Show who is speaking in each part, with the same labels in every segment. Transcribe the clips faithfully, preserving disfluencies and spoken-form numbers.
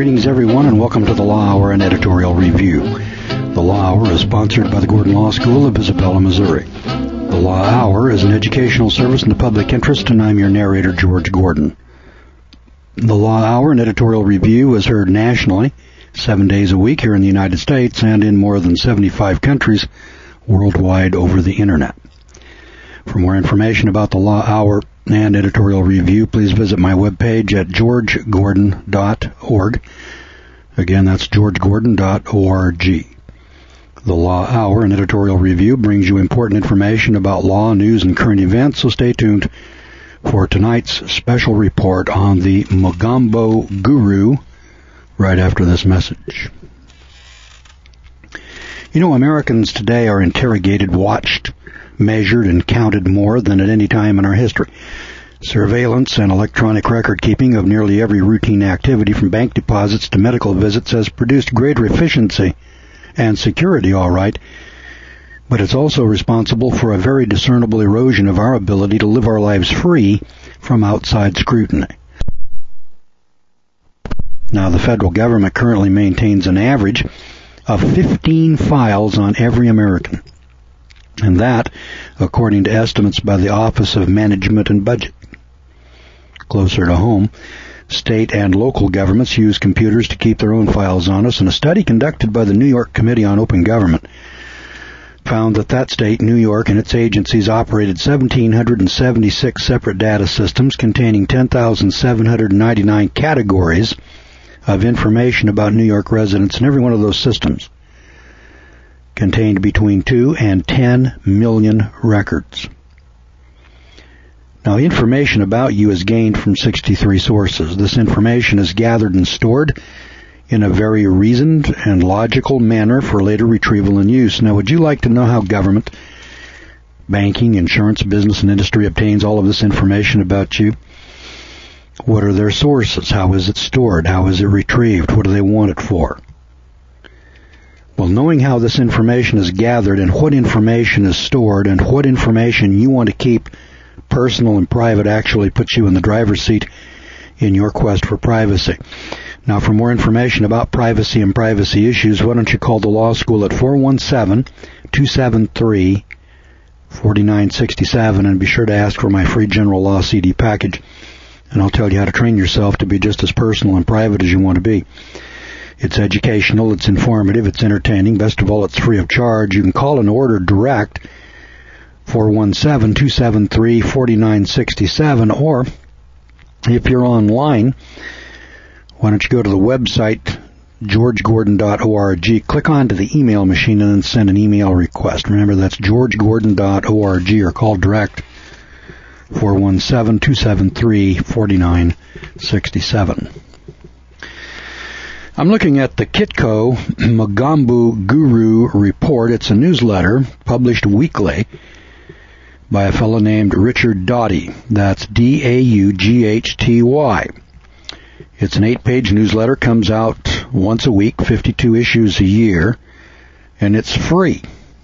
Speaker 1: Greetings, everyone, and welcome to the Law Hour and Editorial Review. The Law Hour is sponsored by the Gordon Law School of Isabella, Missouri. The Law Hour is an educational service in the public interest, and I'm your narrator, George Gordon. The Law Hour and Editorial Review is heard nationally, seven days a week here in the United States and in more than seventy-five countries worldwide over the Internet. For more information about the Law Hour and Editorial Review, please visit my webpage at george gordon dot org. Again, that's george gordon dot org. The Law Hour and Editorial Review brings you important information about law, news, and current events, so stay tuned for tonight's special report on the Mogambo Guru right after this message. You know, Americans today are interrogated, watched, measured, and counted more than at any time in our history. Surveillance and electronic record-keeping of nearly every routine activity from bank deposits to medical visits has produced greater efficiency and security, all right, but it's also responsible for a very discernible erosion of our ability to live our lives free from outside scrutiny. Now, the federal government currently maintains an average of fifteen files on every American, and that, according to estimates by the Office of Management and Budget. Closer to home, state and local governments use computers to keep their own files on us, and a study conducted by the New York Committee on Open Government found that that state, New York, and its agencies operated one thousand seven hundred seventy-six separate data systems containing ten thousand seven hundred ninety-nine categories of information about New York residents, and every one of those systems contained between two and ten million records. Now, information about you is gained from sixty-three sources. This information is gathered and stored in a very reasoned and logical manner for later retrieval and use. Now, would you like to know how government, banking, insurance, business, and industry obtains all of this information about you? What are their sources? How is it stored? How is it retrieved? What do they want it for? Well, knowing how this information is gathered and what information is stored and what information you want to keep personal and private actually puts you in the driver's seat in your quest for privacy. Now, for more information about privacy and privacy issues, why don't you call the law school at four one seven, two seven three, four nine six seven and be sure to ask for my free general law C D package, and I'll tell you how to train yourself to be just as personal and private as you want to be. It's educational, it's informative, it's entertaining. Best of all, it's free of charge. You can call and order direct, four one seven, two seven three, four nine six seven, or if you're online, why don't you go to the website, george gordon dot org, click onto the email machine, and then send an email request. Remember, that's george gordon dot org, or call direct, four one seven, two seven three, four nine six seven. I'm looking at the Kitco Mogambo Guru report. It's a newsletter published weekly by a fellow named Richard Doughty. That's D A U G H T Y. It's an eight-page newsletter, comes out once a week, fifty-two issues a year, and it's free.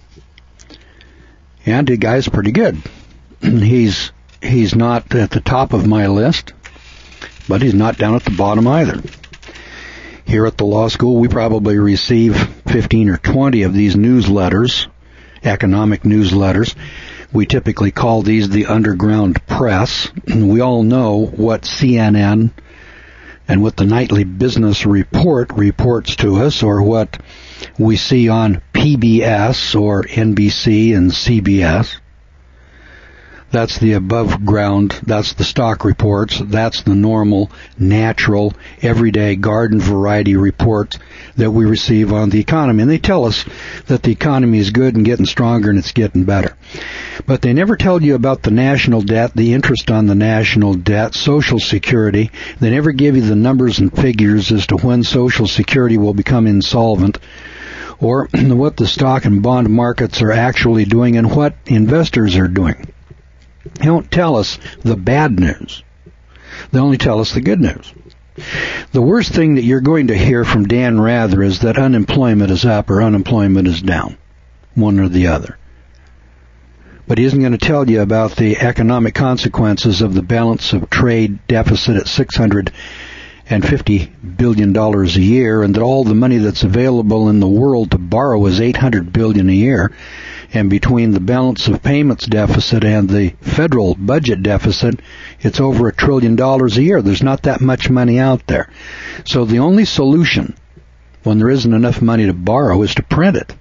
Speaker 1: And the guy's pretty good. He's he's not at the top of my list, but he's not down at the bottom either. Here at the law school, we probably receive fifteen or twenty of these newsletters, economic newsletters. We typically call these the underground press. We all know what C N N and what the Nightly Business Report reports to us, or what we see on P B S or N B C and C B S. That's the above ground, that's the stock reports, that's the normal, natural, everyday garden variety reports that we receive on the economy. And they tell us that the economy is good and getting stronger and it's getting better. But they never tell you about the national debt, the interest on the national debt, Social Security. They never give you the numbers and figures as to when Social Security will become insolvent, or what the stock and bond markets are actually doing and what investors are doing. They don't tell us the bad news. They only tell us the good news. The worst thing that you're going to hear from Dan Rather is that unemployment is up or unemployment is down, one or the other. But he isn't going to tell you about the economic consequences of the balance of trade deficit at six hundred fifty billion dollars a year, and that all the money that's available in the world to borrow is eight hundred billion dollars a year. And between the balance of payments deficit and the federal budget deficit, it's over a trillion dollars a year. There's not that much money out there. So the only solution when there isn't enough money to borrow is to print it.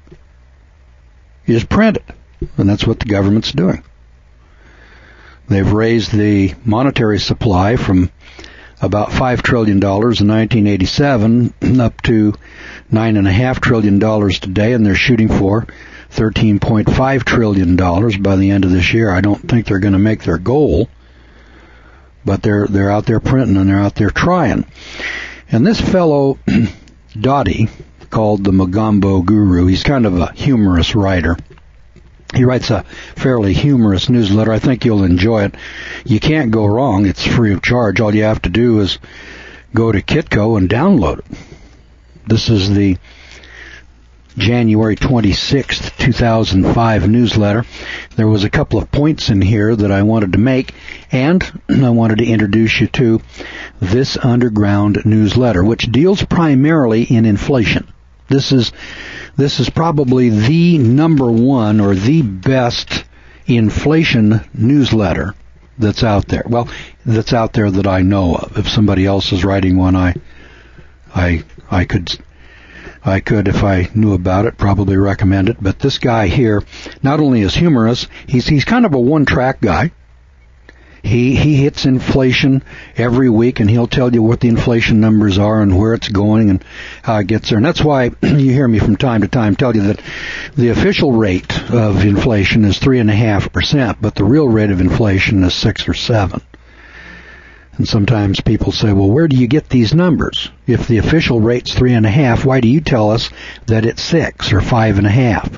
Speaker 1: You just print it. And that's what the government's doing. They've raised the monetary supply from about five trillion dollars in nineteen eighty-seven up to nine point five trillion dollars today, and they're shooting for thirteen point five trillion dollars by the end of this year. I don't think they're going to make their goal, but they're they're out there printing and they're out there trying. And this fellow, Dottie, called the Mogambo Guru, he's kind of a humorous writer. He writes a fairly humorous newsletter. I think you'll enjoy it. You can't go wrong. It's free of charge. All you have to do is go to Kitco and download it. This is the January twenty-sixth, two thousand five newsletter. There was a couple of points in here that I wanted to make, and I wanted to introduce you to this underground newsletter, which deals primarily in inflation. This is this is probably the number one or the best inflation newsletter that's out there. Well, that's out there that I know of. If somebody else is writing one, I I I could I could, if I knew about it, probably recommend it. But this guy here not only is humorous, he's he's kind of a one-track guy. He he hits inflation every week, and he'll tell you what the inflation numbers are and where it's going and how it gets there. And that's why you hear me from time to time tell you that the official rate of inflation is three and a half percent, but the real rate of inflation is six or seven. And sometimes people say, well, where do you get these numbers? If the official rate's three and a half, why do you tell us that it's six or five and a half?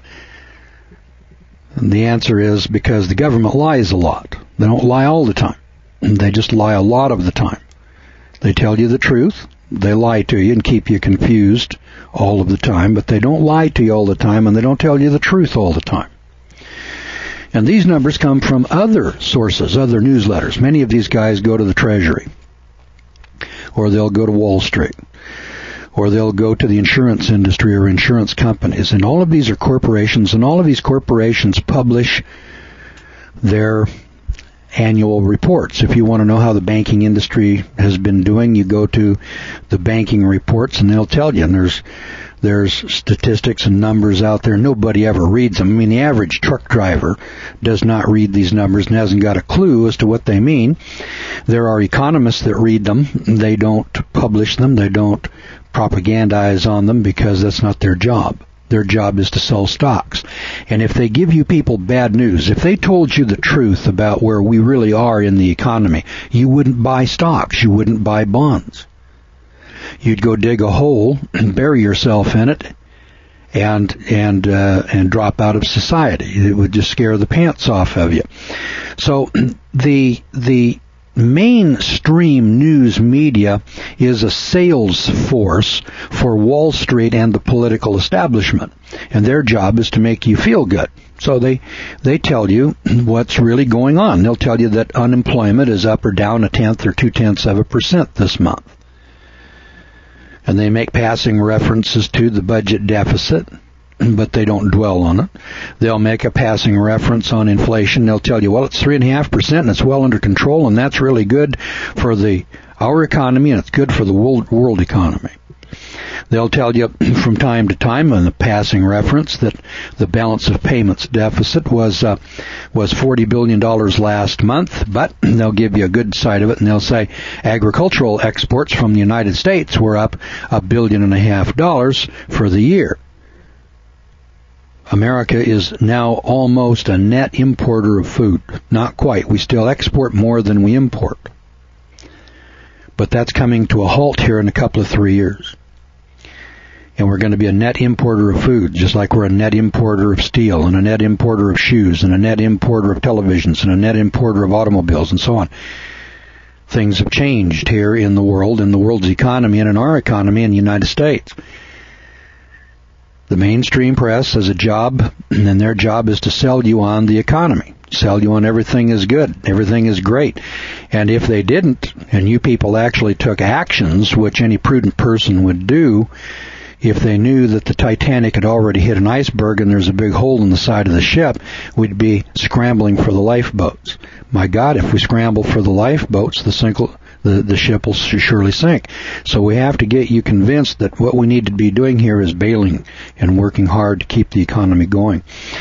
Speaker 1: And the answer is because the government lies a lot. They don't lie all the time. They just lie a lot of the time. They tell you the truth. They lie to you and keep you confused all of the time, but they don't lie to you all the time, and they don't tell you the truth all the time. And these numbers come from other sources, other newsletters. Many of these guys go to the Treasury, or they'll go to Wall Street, or they'll go to the insurance industry or insurance companies. And all of these are corporations, and all of these corporations publish their annual reports. If you want to know how the banking industry has been doing, you go to the banking reports, and they'll tell you. And there's There's statistics and numbers out there. Nobody ever reads them. I mean, the average truck driver does not read these numbers and hasn't got a clue as to what they mean. There are economists that read them. They don't publish them. They don't propagandize on them because that's not their job. Their job is to sell stocks. And if they give you people bad news, if they told you the truth about where we really are in the economy, you wouldn't buy stocks. You wouldn't buy bonds. You'd go dig a hole and bury yourself in it and and uh, and drop out of society. It would just scare the pants off of you. So the the mainstream news media is a sales force for Wall Street and the political establishment, and their job is to make you feel good. So they they tell you what's really going on. They'll tell you that unemployment is up or down a tenth or two tenths of a percent this month. And they make passing references to the budget deficit, but they don't dwell on it. They'll make a passing reference on inflation. They'll tell you, well, it's three and a half percent and it's well under control, and that's really good for the our economy, and it's good for the world, world economy. They'll tell you from time to time in the passing reference that the balance of payments deficit was uh, was forty billion dollars last month, but they'll give you a good side of it, and they'll say agricultural exports from the United States were up a billion and a half dollars for the year. America is now almost a net importer of food. Not quite. We still export more than we import. But that's coming to a halt here in a couple of three years. And we're going to be a net importer of food, just like we're a net importer of steel and a net importer of shoes and a net importer of televisions and a net importer of automobiles and so on. Things have changed here in the world, in the world's economy and in our economy in the United States. The mainstream press has a job, and their job is to sell you on the economy. Sell you on everything is good, everything is great. And if they didn't, and you people actually took actions, which any prudent person would do, if they knew that the Titanic had already hit an iceberg and there's a big hole in the side of the ship, we'd be scrambling for the lifeboats. My God, if we scramble for the lifeboats, the, sink, the, the ship will surely sink. So we have to get you convinced that what we need to be doing here is bailing and working hard to keep the economy going.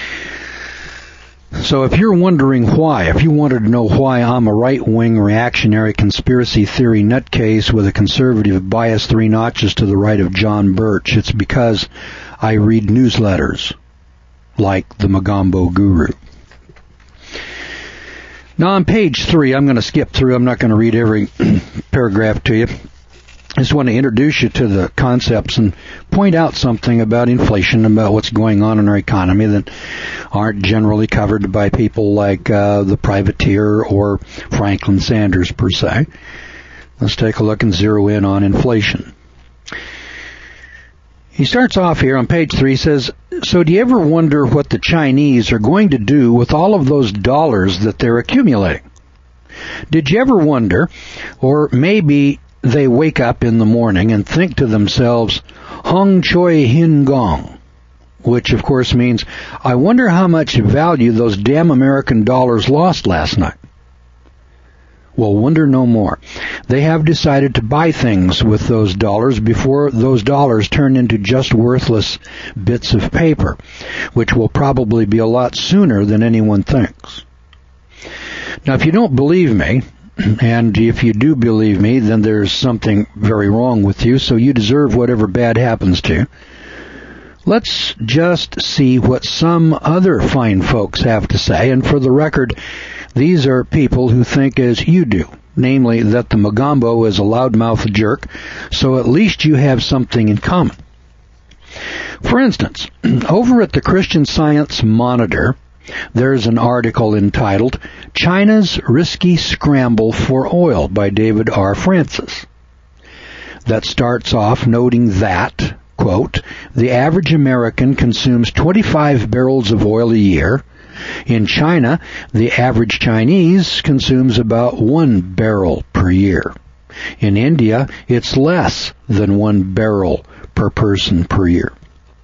Speaker 1: So if you're wondering why, if you wanted to know why I'm a right-wing reactionary conspiracy theory nutcase with a conservative bias three notches to the right of John Birch, it's because I read newsletters like the Mogambo Guru. Now on page three, I'm going to skip through. I'm not going to read every paragraph to you. I just want to introduce you to the concepts and point out something about inflation, about what's going on in our economy that aren't generally covered by people like uh, the privateer or Franklin Sanders per se. Let's take a look and zero in on inflation. He starts off here on page three, says, so do you ever wonder what the Chinese are going to do with all of those dollars that they're accumulating? Did you ever wonder, or maybe they wake up in the morning and think to themselves, Hong Choi Hin Gong, which of course means, I wonder how much value those damn American dollars lost last night. Well, wonder no more. They have decided to buy things with those dollars before those dollars turn into just worthless bits of paper, which will probably be a lot sooner than anyone thinks. Now, if you don't believe me, and if you do believe me, then there's something very wrong with you, so you deserve whatever bad happens to you. Let's just see what some other fine folks have to say, and for the record, these are people who think as you do, namely that the Mogambo is a loudmouth jerk, so at least you have something in common. For instance, over at the Christian Science Monitor, there's an article entitled, China's Risky Scramble for Oil by David R. Francis, that starts off noting that, quote, the average American consumes twenty-five barrels of oil a year. In China, the average Chinese consumes about one barrel per year. In India, it's less than one barrel per person per year.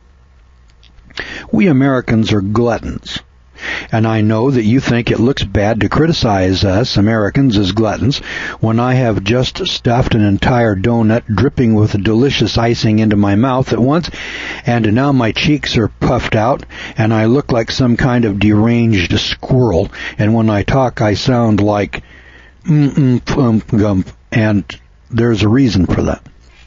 Speaker 1: We Americans are gluttons. And I know that you think it looks bad to criticize us Americans as gluttons when I have just stuffed an entire donut dripping with delicious icing into my mouth at once, and now my cheeks are puffed out, and I look like some kind of deranged squirrel, and when I talk I sound like mm-mm-pum-gum, and there's a reason for that.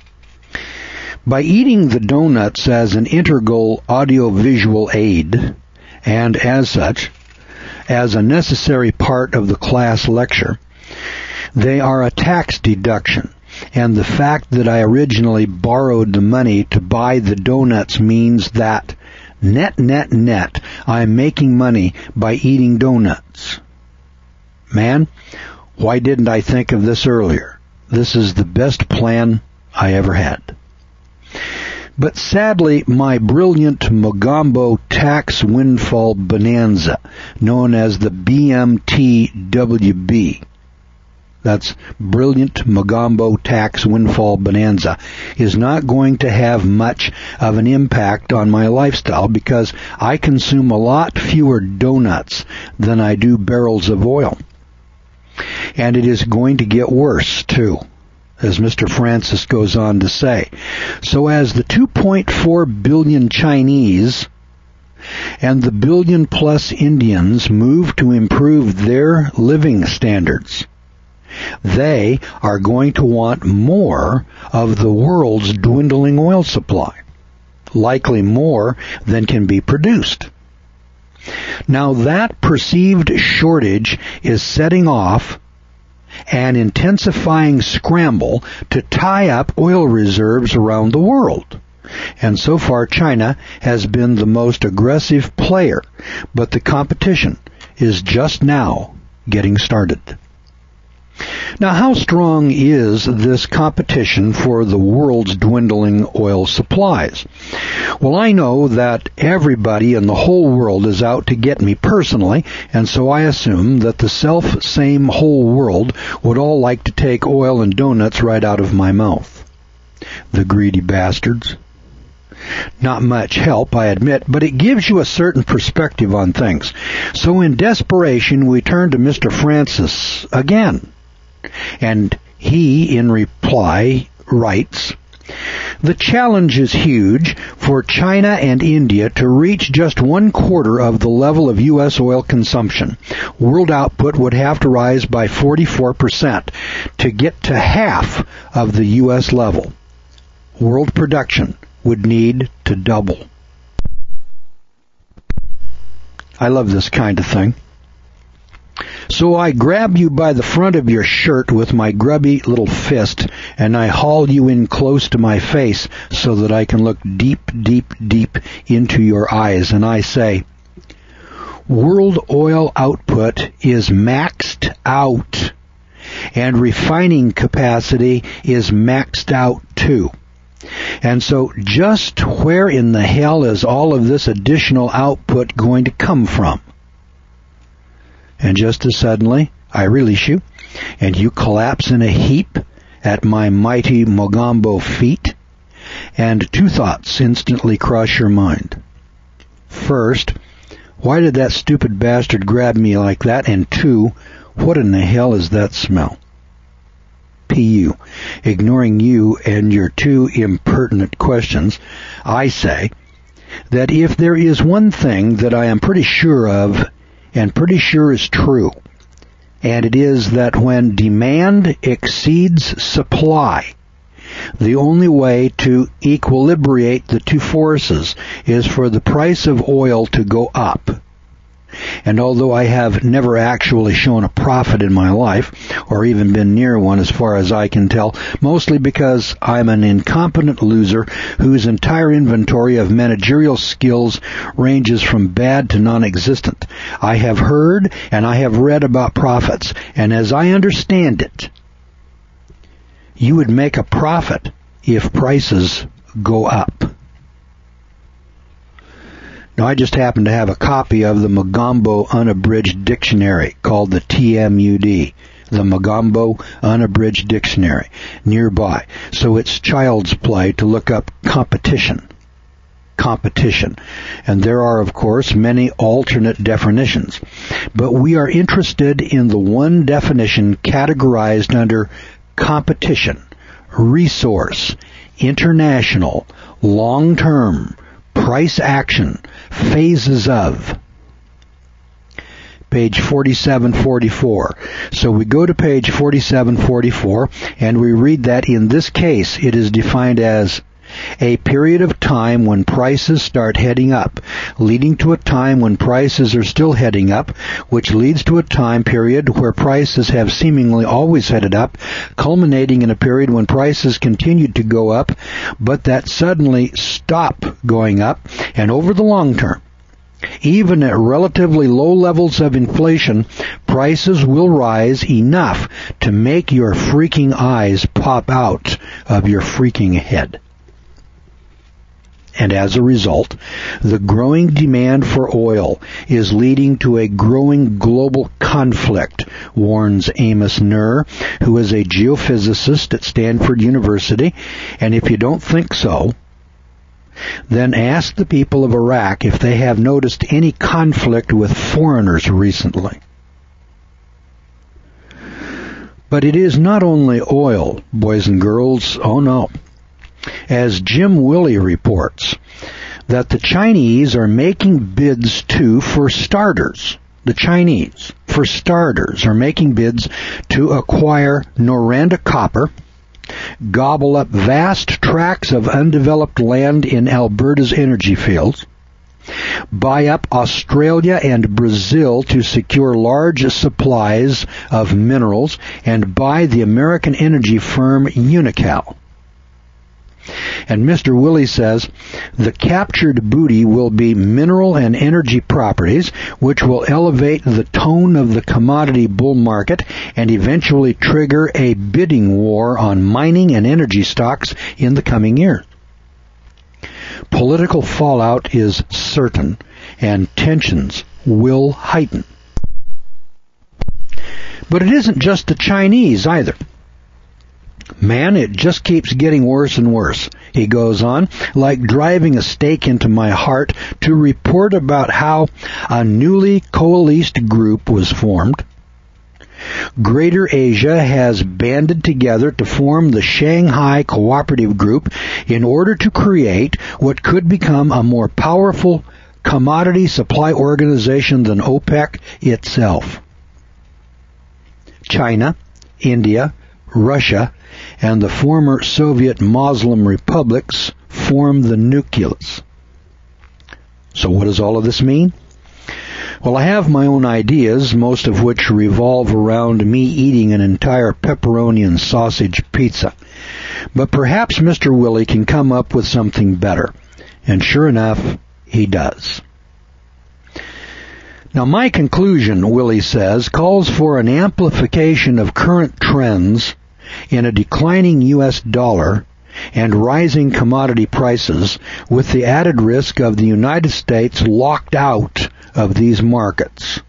Speaker 1: By eating the donuts as an integral audiovisual aid, and as such, as a necessary part of the class lecture, they are a tax deduction, and the fact that I originally borrowed the money to buy the donuts means that, net, net, net, I'm making money by eating donuts. Man, why didn't I think of this earlier? This is the best plan I ever had. But sadly, my brilliant Mogambo tax windfall bonanza, known as the B M T W B, that's Brilliant Mogambo Tax Windfall Bonanza, is not going to have much of an impact on my lifestyle because I consume a lot fewer donuts than I do barrels of oil. And it is going to get worse, too, as Mister Francis goes on to say. So as the two point four billion Chinese and the billion plus Indians move to improve their living standards, they are going to want more of the world's dwindling oil supply, likely more than can be produced. Now that perceived shortage is setting off an intensifying scramble to tie up oil reserves around the world. And so far China has been the most aggressive player, but the competition is just now getting started. Now, how strong is this competition for the world's dwindling oil supplies? Well, I know that everybody in the whole world is out to get me personally, and so I assume that the self-same whole world would all like to take oil and donuts right out of my mouth. The greedy bastards. Not much help, I admit, but it gives you a certain perspective on things. So in desperation, we turn to Mister Francis again. And he, in reply, writes, "The challenge is huge for China and India to reach just one quarter of the level of U S oil consumption. World output would have to rise by forty-four percent to get to half of the U S level. World production would need to double." I love this kind of thing. So I grab you by the front of your shirt with my grubby little fist, and I haul you in close to my face so that I can look deep, deep, deep into your eyes, and I say, world oil output is maxed out, and refining capacity is maxed out too. And so just where in the hell is all of this additional output going to come from? And just as suddenly, I release you, and you collapse in a heap at my mighty Mogambo feet, and two thoughts instantly cross your mind. First, why did that stupid bastard grab me like that? And two, what in the hell is that smell? P U. Ignoring you and your two impertinent questions, I say that if there is one thing that I am pretty sure of, and pretty sure is true, and it is that when demand exceeds supply, the only way to equilibrate the two forces is for the price of oil to go up. And although I have never actually shown a profit in my life, or even been near one as far as I can tell, mostly because I'm an incompetent loser whose entire inventory of managerial skills ranges from bad to non-existent, I have heard and I have read about profits, and as I understand it, you would make a profit if prices go up. Now, I just happen to have a copy of the Mogambo Unabridged Dictionary called the T M U D, the Mogambo Unabridged Dictionary, nearby. So it's child's play to look up competition. Competition. And there are, of course, many alternate definitions. But we are interested in the one definition categorized under competition, resource, international, long-term, price action, phases of. Page forty-seven forty-four. So we go to page forty-seven forty-four, and we read that in this case it is defined as a period of time when prices start heading up, leading to a time when prices are still heading up, which leads to a time period where prices have seemingly always headed up, culminating in a period when prices continued to go up, but that suddenly stop going up, and over the long term, even at relatively low levels of inflation, prices will rise enough to make your freaking eyes pop out of your freaking head. And as a result, the growing demand for oil is leading to a growing global conflict, warns Amos Nur, who is a geophysicist at Stanford University. And if you don't think so, then ask the people of Iraq if they have noticed any conflict with foreigners recently. But it is not only oil, boys and girls, oh no. As Jim Willey reports, that the Chinese are making bids too for starters. The Chinese, for starters, are making bids to acquire Noranda copper, gobble up vast tracts of undeveloped land in Alberta's energy fields, buy up Australia and Brazil to secure large supplies of minerals, and buy the American energy firm Unocal. And Mister Willie says the captured booty will be mineral and energy properties, which will elevate the tone of the commodity bull market and eventually trigger a bidding war on mining and energy stocks in the coming year. Political fallout is certain, and tensions will heighten. But it isn't just the Chinese either. Man, it just keeps getting worse and worse, he goes on, like driving a stake into my heart to report about how a newly coalesced group was formed. Greater Asia has banded together to form the Shanghai Cooperative Group in order to create what could become a more powerful commodity supply organization than OPEC itself. China, India, Russia, and the former Soviet Muslim republics form the nucleus. So what does all of this mean? Well, I have my own ideas, most of which revolve around me eating an entire pepperoni and sausage pizza. But perhaps Mister Willie can come up with something better. And sure enough, he does. Now, my conclusion, Willie says, calls for an amplification of current trends in a declining U S dollar and rising commodity prices, with the added risk of the United States locked out of these markets.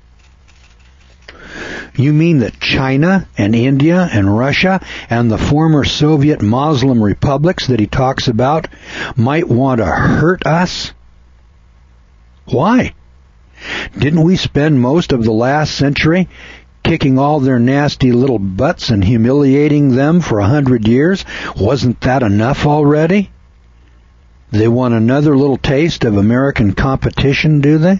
Speaker 1: You mean that China and India and Russia and the former Soviet Muslim republics that he talks about might want to hurt us? Why? Didn't we spend most of the last century kicking all their nasty little butts and humiliating them for a hundred years? Wasn't that enough already? They want another little taste of American competition, do they?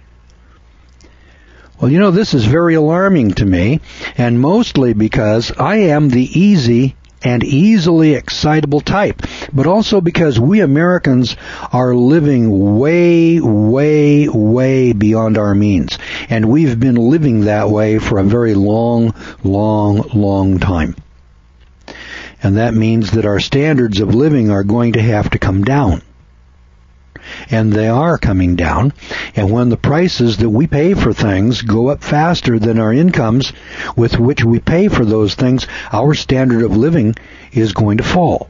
Speaker 1: Well, you know, this is very alarming to me, and mostly because I am the easy and easily excitable type, but also because we Americans are living way, way, way beyond our means, and we've been living that way for a very long, long, long time. And that means that our standards of living are going to have to come down. And they are coming down, and when the prices that we pay for things go up faster than our incomes with which we pay for those things, our standard of living is going to fall.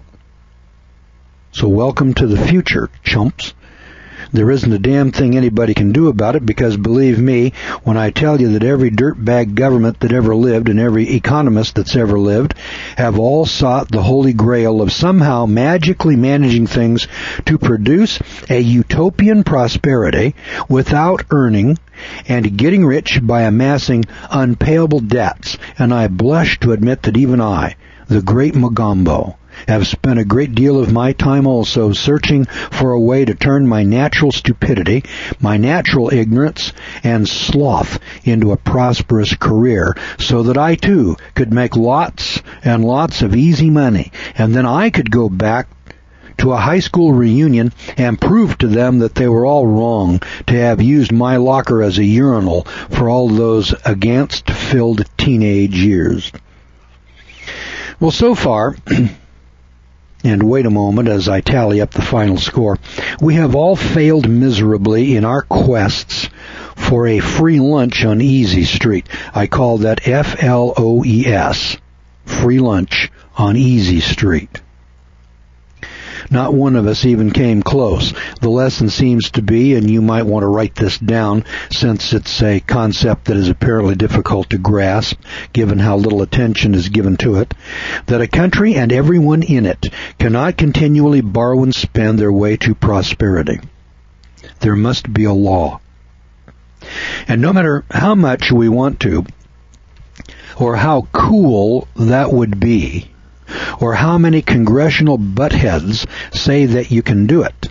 Speaker 1: So welcome to the future, chumps. There isn't a damn thing anybody can do about it, because believe me when I tell you that every dirtbag government that ever lived and every economist that's ever lived have all sought the holy grail of somehow magically managing things to produce a utopian prosperity without earning and getting rich by amassing unpayable debts. And I blush to admit that even I, the great Mogambo, have spent a great deal of my time also searching for a way to turn my natural stupidity, my natural ignorance, and sloth into a prosperous career, so that I too could make lots and lots of easy money, and then I could go back to a high school reunion and prove to them that they were all wrong to have used my locker as a urinal for all those aghast-filled teenage years. Well, so far, and wait a moment as I tally up the final score, we have all failed miserably in our quests for a free lunch on Easy Street. I call that F L O E S, free lunch on Easy Street. Not one of us even came close. The lesson seems to be, and you might want to write this down since it's a concept that is apparently difficult to grasp, given how little attention is given to it, that a country and everyone in it cannot continually borrow and spend their way to prosperity. There must be a law. And no matter how much we want to, or how cool that would be, or how many congressional buttheads say that you can do it,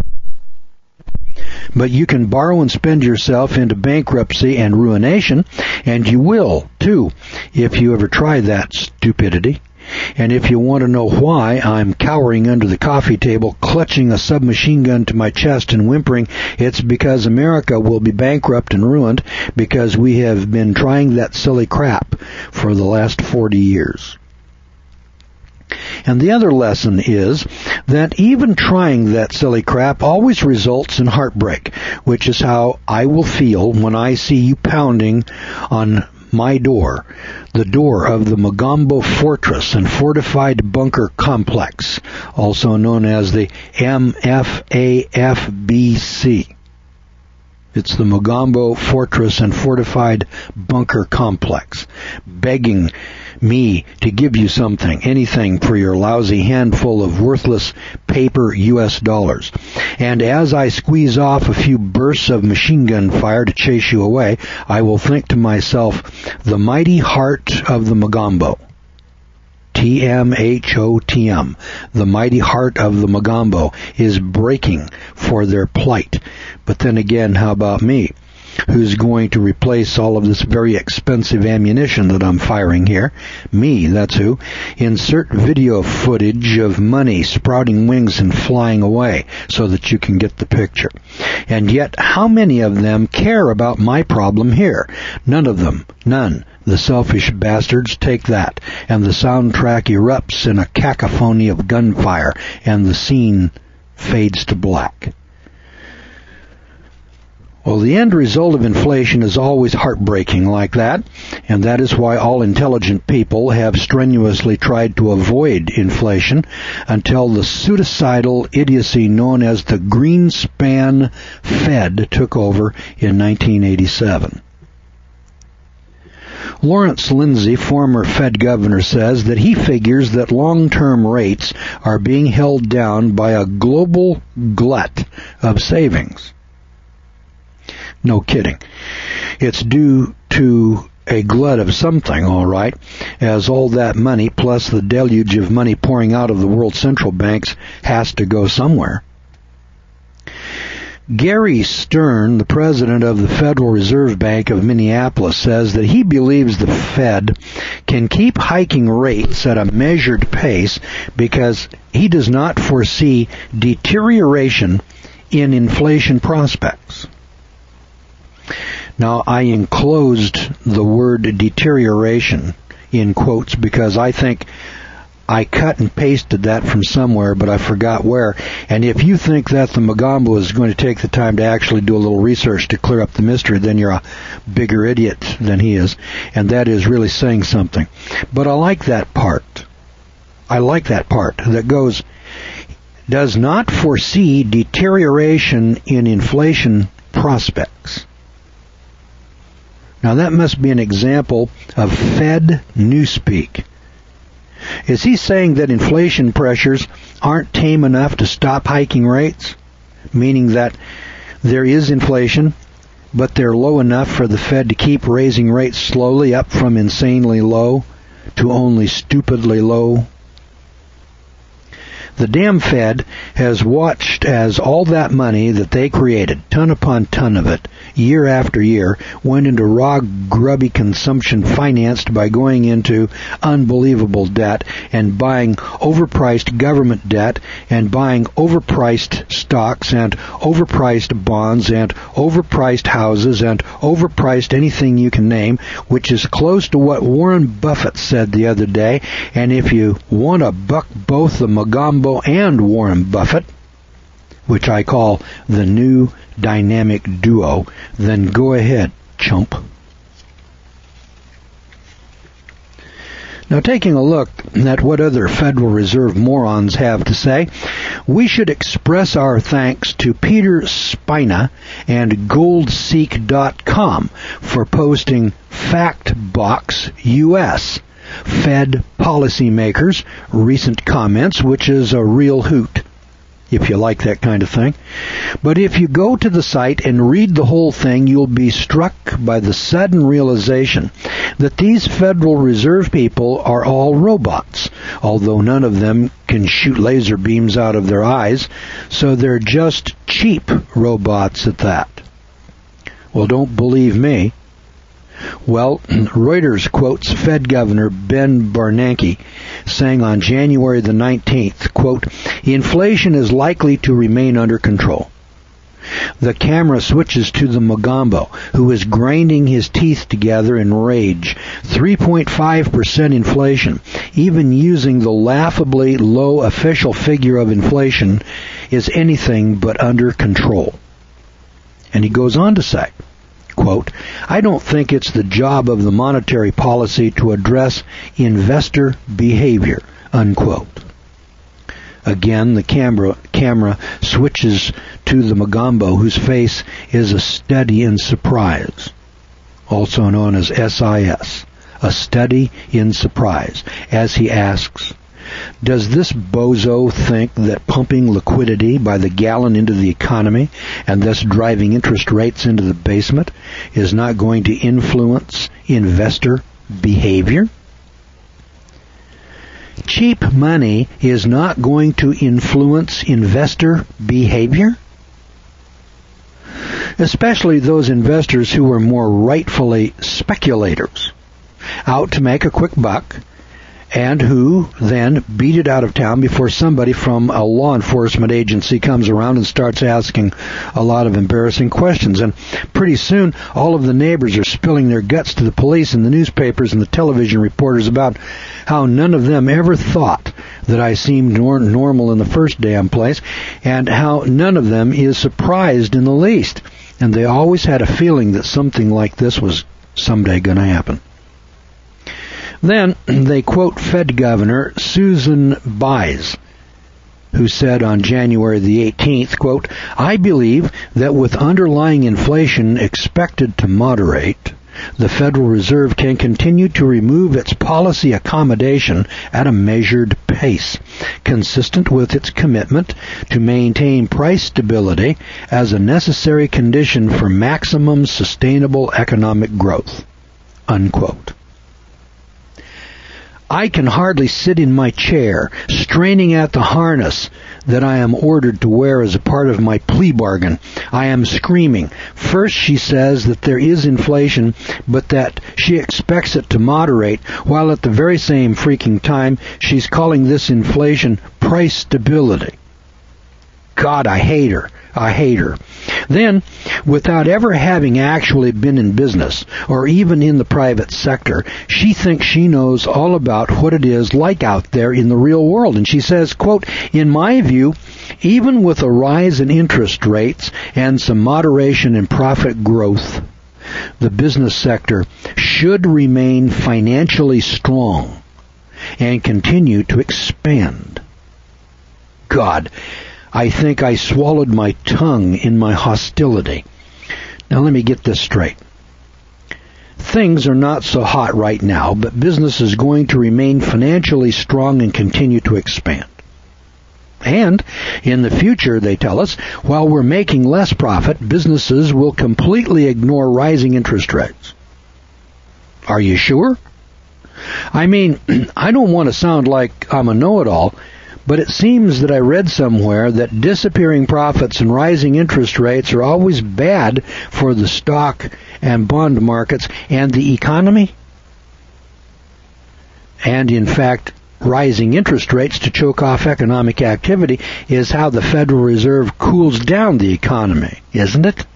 Speaker 1: but you can borrow and spend yourself into bankruptcy and ruination, and you will, too, if you ever try that stupidity. And if you want to know why I'm cowering under the coffee table, clutching a submachine gun to my chest and whimpering, it's because America will be bankrupt and ruined because we have been trying that silly crap for the last forty years. And the other lesson is that even trying that silly crap always results in heartbreak, which is how I will feel when I see you pounding on my door, the door of the Mogambo Fortress and Fortified Bunker Complex, also known as the M F A F B C. It's the Mogambo Fortress and Fortified Bunker Complex, begging me to give you something, anything for your lousy handful of worthless paper U S dollars. And as I squeeze off a few bursts of machine gun fire to chase you away, I will think to myself, the mighty heart of the Mogambo. T M H O T M. The mighty heart of the Mogambo is breaking for their plight. But then again, how about me? Who's going to replace all of this very expensive ammunition that I'm firing here? Me, that's who. Insert video footage of money sprouting wings and flying away so that you can get the picture. And yet, how many of them care about my problem here? None of them. None. The selfish bastards take that, and the soundtrack erupts in a cacophony of gunfire, and the scene fades to black. Well, the end result of inflation is always heartbreaking like that, and that is why all intelligent people have strenuously tried to avoid inflation until the pseudocidal idiocy known as the Greenspan Fed took over in nineteen eighty-seven. Lawrence Lindsay, former Fed governor, says that he figures that long-term rates are being held down by a global glut of savings. No kidding. It's due to a glut of something, all right, as all that money plus the deluge of money pouring out of the world central banks has to go somewhere. Gary Stern, the president of the Federal Reserve Bank of Minneapolis, says that he believes the Fed can keep hiking rates at a measured pace because he does not foresee deterioration in inflation prospects. Now, I enclosed the word deterioration in quotes because I think I cut and pasted that from somewhere, but I forgot where. And if you think that the Mogambo is going to take the time to actually do a little research to clear up the mystery, then you're a bigger idiot than he is. And that is really saying something. But I like that part. I like that part that goes, does not foresee deterioration in inflation prospects. Now that must be an example of Fed newspeak. Is he saying that inflation pressures aren't tame enough to stop hiking rates? Meaning that there is inflation, but they're low enough for the Fed to keep raising rates slowly up from insanely low to only stupidly low? The damn Fed has watched as all that money that they created, ton upon ton of it, year after year, went into raw, grubby consumption financed by going into unbelievable debt and buying overpriced government debt and buying overpriced stocks and overpriced bonds and overpriced houses and overpriced anything you can name, which is close to what Warren Buffett said the other day. And if you want to buck both the Mogambo and Warren Buffett, which I call the new dynamic duo, then go ahead, chump. Now, taking a look at what other Federal Reserve morons have to say, we should express our thanks to Peter Spina and goldseek dot com for posting FactBox U S, Fed policymakers' recent comments, which is a real hoot, if you like that kind of thing. But if you go to the site and read the whole thing, you'll be struck by the sudden realization that these Federal Reserve people are all robots, although none of them can shoot laser beams out of their eyes, so they're just cheap robots at that. Well, don't believe me. Well, Reuters quotes Fed Governor Ben Bernanke saying on January the nineteenth, quote, inflation is likely to remain under control. The camera switches to the Mogambo, who is grinding his teeth together in rage. three point five percent inflation. even using the laughably low official figure of inflation, is anything but under control. And he goes on to say, quote, I don't think it's the job of the monetary policy to address investor behavior, unquote. Again, the camera, camera switches to the Magambo, whose face is a study in surprise, also known as S I S, a study in surprise, as he asks, does this bozo think that pumping liquidity by the gallon into the economy and thus driving interest rates into the basement is not going to influence investor behavior? Cheap money is not going to influence investor behavior? Especially those investors who are more rightfully speculators, out to make a quick buck, and who then beat it out of town before somebody from a law enforcement agency comes around and starts asking a lot of embarrassing questions. And pretty soon, all of the neighbors are spilling their guts to the police and the newspapers and the television reporters about how none of them ever thought that I seemed nor- normal in the first damn place, and how none of them is surprised in the least. And they always had a feeling that something like this was someday going to happen. Then they quote Fed Governor Susan Bies, who said on January the eighteenth, quote, I believe that with underlying inflation expected to moderate, the Federal Reserve can continue to remove its policy accommodation at a measured pace, consistent with its commitment to maintain price stability as a necessary condition for maximum sustainable economic growth, unquote. I can hardly sit in my chair, straining at the harness that I am ordered to wear as a part of my plea bargain. I am screaming. First she says that there is inflation, but that she expects it to moderate, while at the very same freaking time she's calling this inflation price stability. God, I hate her. I hate her. Then, without ever having actually been in business, or even in the private sector, she thinks she knows all about what it is like out there in the real world. And she says, quote, in my view, even with a rise in interest rates and some moderation in profit growth, the business sector should remain financially strong and continue to expand. God, I think I swallowed my tongue in my hostility. Now let me get this straight. Things are not so hot right now, but business is going to remain financially strong and continue to expand. And in the future, they tell us, while we're making less profit, businesses will completely ignore rising interest rates. Are you sure? I mean, I don't want to sound like I'm a know-it-all, but it seems that I read somewhere that disappearing profits and rising interest rates are always bad for the stock and bond markets and the economy. And in fact, rising interest rates to choke off economic activity is how the Federal Reserve cools down the economy, isn't it?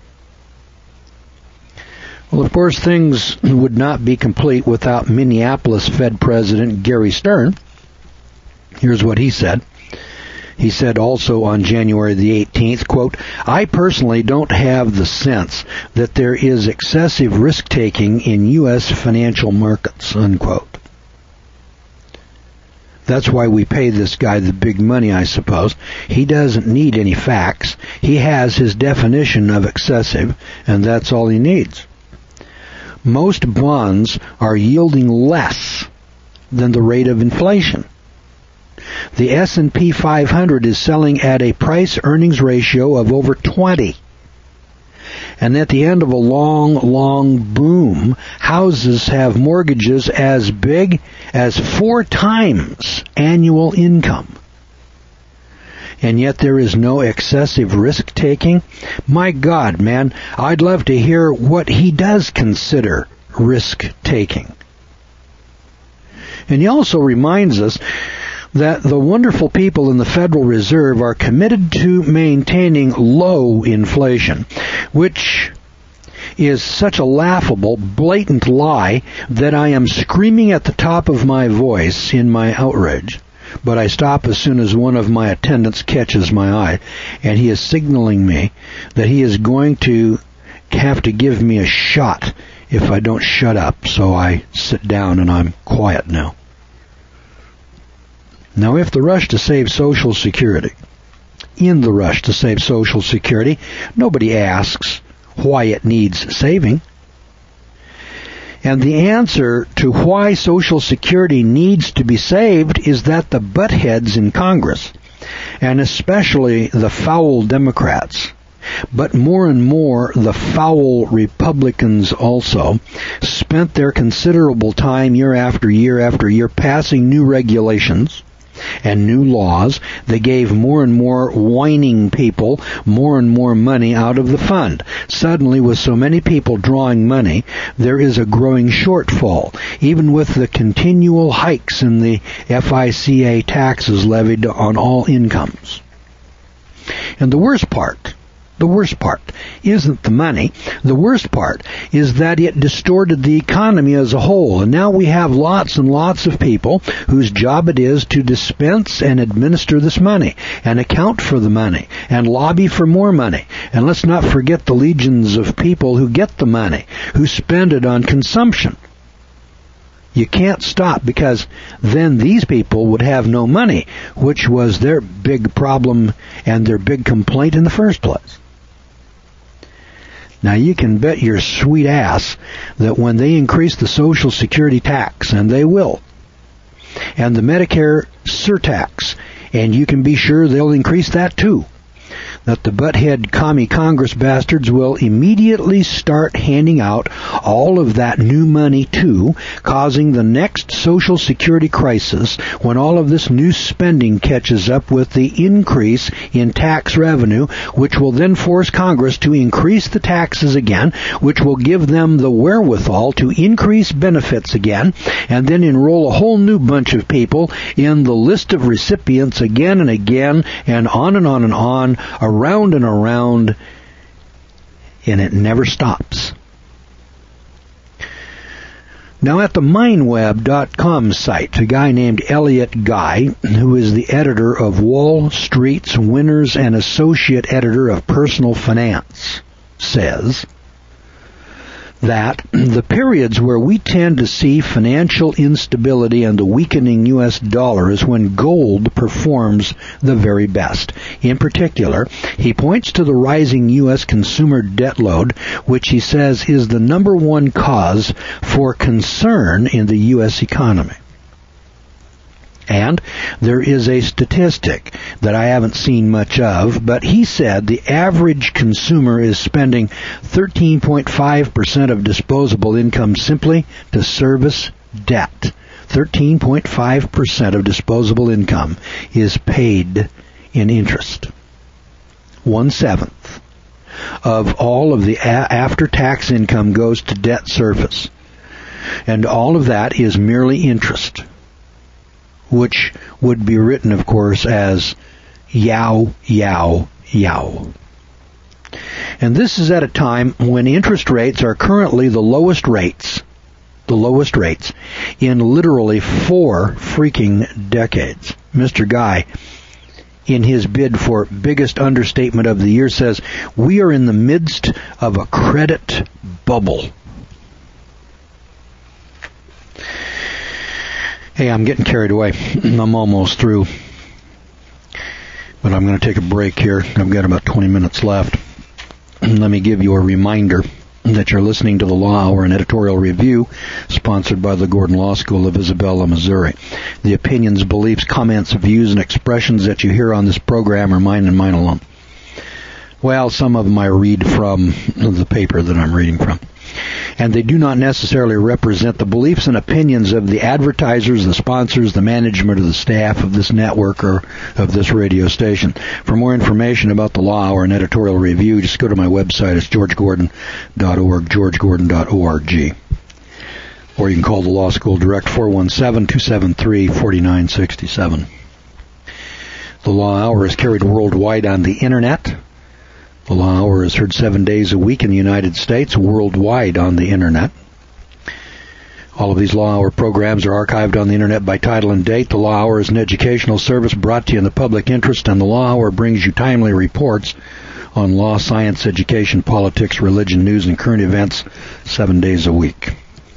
Speaker 1: Well, of course, things would not be complete without Minneapolis Fed President Gary Stern. Here's what he said. He said also on January the eighteenth, quote, I personally don't have the sense that there is excessive risk-taking in U S financial markets, unquote. That's why we pay this guy the big money, I suppose. He doesn't need any facts. He has his definition of excessive, and that's all he needs. Most bonds are yielding less than the rate of inflation. The S and P five hundred is selling at a price-earnings ratio of over twenty. And at the end of a long, long boom, houses have mortgages as big as four times annual income. And yet there is no excessive risk-taking? My God, man, I'd love to hear what he does consider risk-taking. And he also reminds us that the wonderful people in the Federal Reserve are committed to maintaining low inflation, which is such a laughable, blatant lie that I am screaming at the top of my voice in my outrage. But I stop as soon as one of my attendants catches my eye, and he is signaling me that he is going to have to give me a shot if I don't shut up. So I sit down and I'm quiet now. Now, if the rush to save Social Security, in the rush to save Social Security, nobody asks why it needs saving. And the answer to why Social Security needs to be saved is that the buttheads in Congress, and especially the foul Democrats, but more and more the foul Republicans also, spent their considerable time year after year after year passing new regulations and new laws. They gave more and more whining people more and more money out of the fund. Suddenly, with so many people drawing money, there is a growing shortfall, even with the continual hikes in the F I C A taxes levied on all incomes. And the worst part, The worst part isn't the money. The worst part is that it distorted the economy as a whole. And now we have lots and lots of people whose job it is to dispense and administer this money and account for the money and lobby for more money. And let's not forget the legions of people who get the money, who spend it on consumption. You can't stop, because then these people would have no money, which was their big problem and their big complaint in the first place. Now, you can bet your sweet ass that when they increase the Social Security tax, and they will, and the Medicare surtax, and you can be sure they'll increase that too, that the butthead commie Congress bastards will immediately start handing out all of that new money too, causing the next Social Security crisis when all of this new spending catches up with the increase in tax revenue, which will then force Congress to increase the taxes again, which will give them the wherewithal to increase benefits again, and then enroll a whole new bunch of people in the list of recipients again and again, and on and on and on, around and around, and it never stops. Now, at the Mindweb dot com site, a guy named Elliot Guy, who is the editor of Wall Street's Winners and associate editor of Personal Finance, says that the periods where we tend to see financial instability and the weakening U S dollar is when gold performs the very best. In particular, he points to the rising U S consumer debt load, which he says is the number one cause for concern in the U S economy. And there is a statistic that I haven't seen much of, but he said the average consumer is spending thirteen point five percent of disposable income simply to service debt. thirteen point five percent of disposable income is paid in interest. One-seventh of all of the a- after-tax income goes to debt service. And all of that is merely interest, which would be written, of course, as yow, yow, yow. And this is at a time when interest rates are currently the lowest rates, the lowest rates, in literally four freaking decades. Mister Guy, in his bid for biggest understatement of the year, says, we are in the midst of a credit bubble. Hey, I'm getting carried away. I'm almost through. But I'm going to take a break here. I've got about twenty minutes left. Let me give you a reminder that you're listening to the Law Hour, an editorial review sponsored by the Gordon Law School of Isabella, Missouri. The opinions, beliefs, comments, views, and expressions that you hear on this program are mine and mine alone. Well, some of them I read from the paper that I'm reading from. And they do not necessarily represent the beliefs and opinions of the advertisers, the sponsors, the management, or the staff of this network or of this radio station. For more information about the Law Hour and editorial review, just go to my website. It's george gordon dot org, george gordon dot org. Or you can call the Law School direct, four one seven, two seven three, four nine six seven. The Law Hour is carried worldwide on the Internet The Law Hour is heard seven days a week in the United States, worldwide on the Internet. All of these Law Hour programs are archived on the Internet by title and date. The Law Hour is an educational service brought to you in the public interest, and the Law Hour brings you timely reports on law, science, education, politics, religion, news, and current events seven days a week.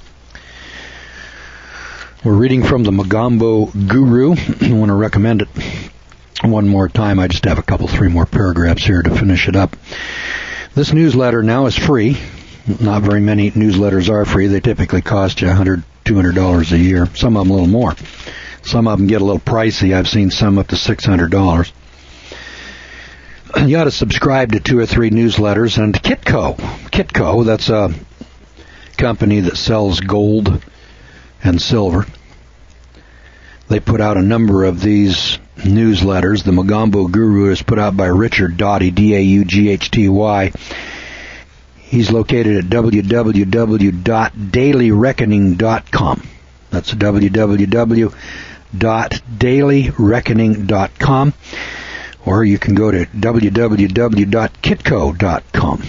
Speaker 1: We're reading from the Mogambo Guru. I want to recommend it one more time. I just have a couple, three more paragraphs here to finish it up. This newsletter now is free. Not very many newsletters are free. They typically cost you one hundred dollars, two hundred dollars a year. Some of them a little more. Some of them get a little pricey. I've seen some up to six hundred dollars. You ought to subscribe to two or three newsletters. And Kitco, Kitco, that's a company that sells gold and silver. They put out a number of these newsletters. The Mogambo Guru is put out by Richard Doughty, D A U G H T Y. He's located at w w w dot daily reckoning dot com. That's w w w dot daily reckoning dot com. Or you can go to w w w dot kitco dot com.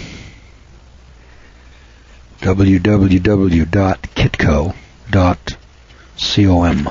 Speaker 1: w w w dot kitco dot com.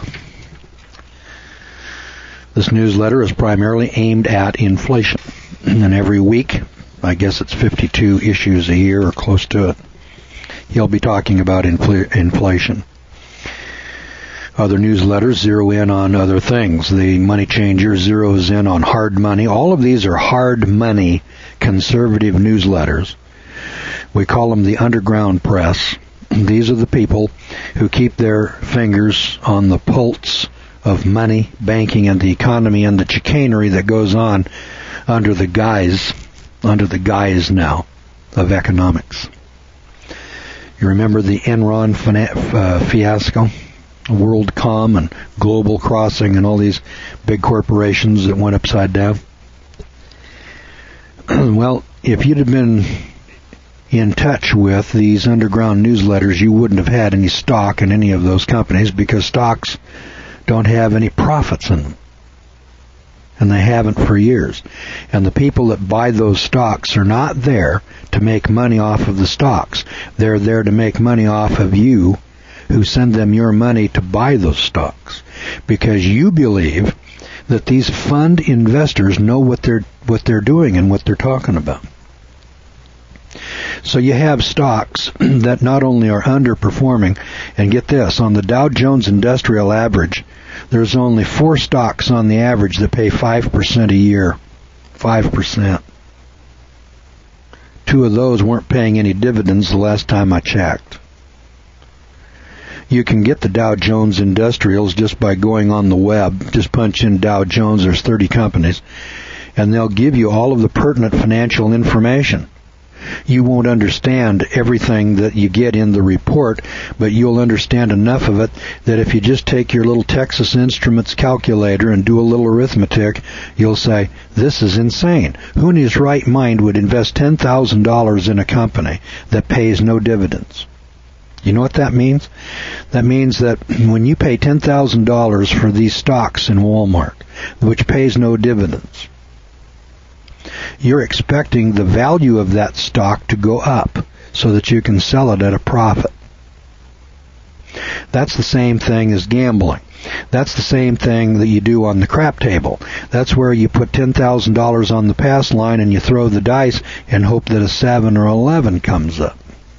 Speaker 1: This newsletter is primarily aimed at inflation. And every week, I guess it's fifty-two issues a year or close to it, he'll be talking about infl- inflation. Other newsletters zero in on other things. The Money Changer zeroes in on hard money. All of these are hard money conservative newsletters. We call them the underground press. These are the people who keep their fingers on the pulse of money, banking, and the economy, and the chicanery that goes on under the guise, under the guise now of economics. You remember the Enron uh, fiasco, WorldCom and Global Crossing and all these big corporations that went upside down? Well, if you'd have been in touch with these underground newsletters, you wouldn't have had any stock in any of those companies, because stocks don't have any profits in them. And they haven't for years. And the people that buy those stocks are not there to make money off of the stocks. They're there to make money off of you, who send them your money to buy those stocks. Because you believe that these fund investors know what they're what they're doing and what they're talking about. So you have stocks that not only are underperforming, and get this, on the Dow Jones Industrial Average, there's only four stocks on the average that pay five percent a year. five percent. Two of those weren't paying any dividends the last time I checked. You can get the Dow Jones Industrials just by going on the web. Just punch in Dow Jones, there's thirty companies, and they'll give you all of the pertinent financial information. You won't understand everything that you get in the report, but you'll understand enough of it that if you just take your little Texas Instruments calculator and do a little arithmetic, you'll say, this is insane. Who in his right mind would invest ten thousand dollars in a company that pays no dividends? You know what that means? That means that when you pay ten thousand dollars for these stocks in Walmart, which pays no dividends, you're expecting the value of that stock to go up so that you can sell it at a profit. That's the same thing as gambling. That's the same thing that you do on the crap table. That's where you put ten thousand dollars on the pass line and you throw the dice and hope that a seven or eleven comes up.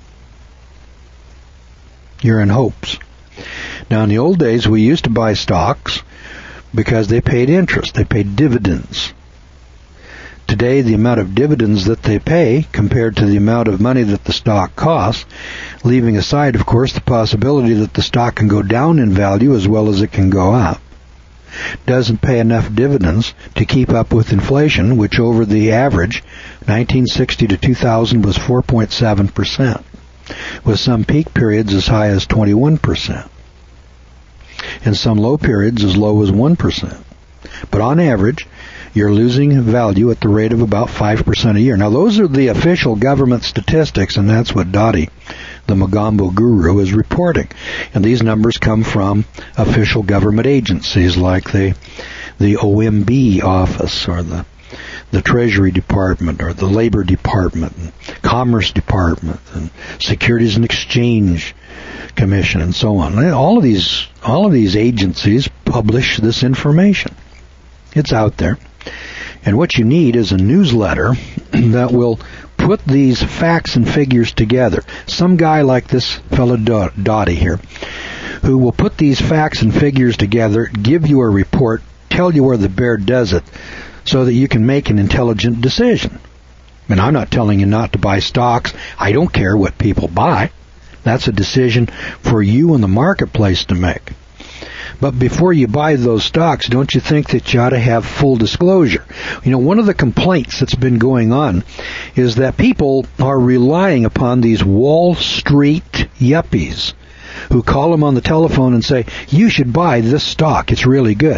Speaker 1: You're in hopes. Now, in the old days, we used to buy stocks because they paid interest. They paid dividends. Today, the amount of dividends that they pay compared to the amount of money that the stock costs, leaving aside, of course, the possibility that the stock can go down in value as well as it can go up, doesn't pay enough dividends to keep up with inflation, which over the average, nineteen sixty to two thousand, was four point seven percent, with some peak periods as high as twenty-one percent, and some low periods as low as one percent. But on average, you're losing value at the rate of about five percent a year. Now, those are the official government statistics, and that's what Doughty, the Mogambo Guru, is reporting. And these numbers come from official government agencies like the the O M B office or the the Treasury Department or the Labor Department, and Commerce Department, and Securities and Exchange Commission, and so on. All of these, all of these agencies publish this information. It's out there. And what you need is a newsletter that will put these facts and figures together. Some guy like this fellow Dottie here, who will put these facts and figures together, give you a report, tell you where the bear does it, so that you can make an intelligent decision. And I'm not telling you not to buy stocks. I don't care what people buy. That's a decision for you in the marketplace to make. But before you buy those stocks, don't you think that you ought to have full disclosure? You know, one of the complaints that's been going on is that people are relying upon these Wall Street yuppies who call them on the telephone and say, you should buy this stock, it's really good.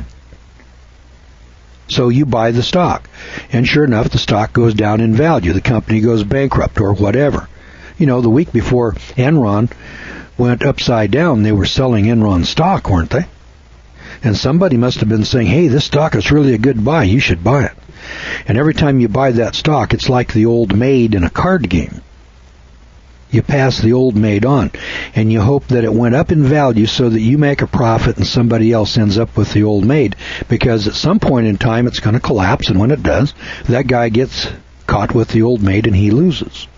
Speaker 1: So you buy the stock. And sure enough, the stock goes down in value. The company goes bankrupt or whatever. You know, the week before Enron went upside down, they were selling Enron stock, weren't they? And somebody must have been saying, hey, this stock is really a good buy, you should buy it. And every time you buy that stock, it's like the old maid in a card game. You pass the old maid on, and you hope that it went up in value so that you make a profit and somebody else ends up with the old maid, because at some point in time it's going to collapse, and when it does, that guy gets caught with the old maid and he loses.